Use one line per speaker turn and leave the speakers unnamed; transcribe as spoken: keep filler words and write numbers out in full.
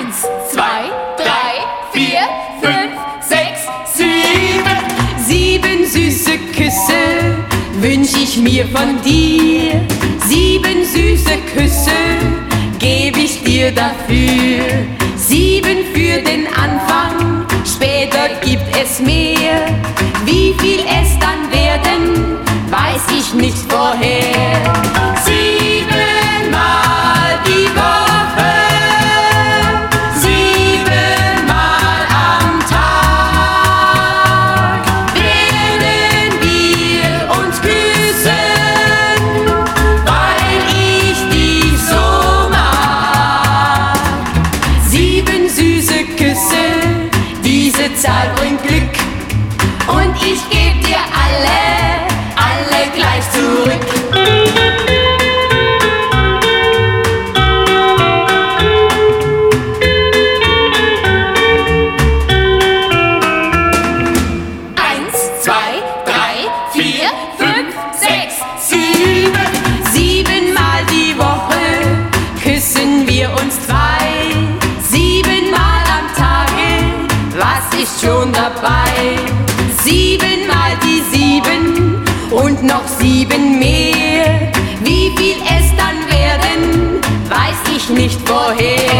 Eins, zwei, drei, vier, fünf, sechs, sieben.
Sieben süße Küsse wünsch ich mir von dir. Sieben süße Küsse geb ich dir dafür. Sieben für den Anfang, später gibt es mehr. Wie viel es dann werden, weiß ich nicht vorher. Siebenmal die Woche, siebenmal am Tag werden wir uns küssen, weil ich dich so mag. Sieben süße Küsse, diese Zahl bringt Glück, und ich geb dir alle, alle gleich zurück.
Eins, zwei, drei, vier, fünf, sechs, sieben.
Siebenmal die Woche küssen wir uns zwei. Siebenmal am Tage, was ist schon dabei? Siebenmal die sieben und noch sieben mehr. Wie viel es dann werden, weiß ich nicht vorher.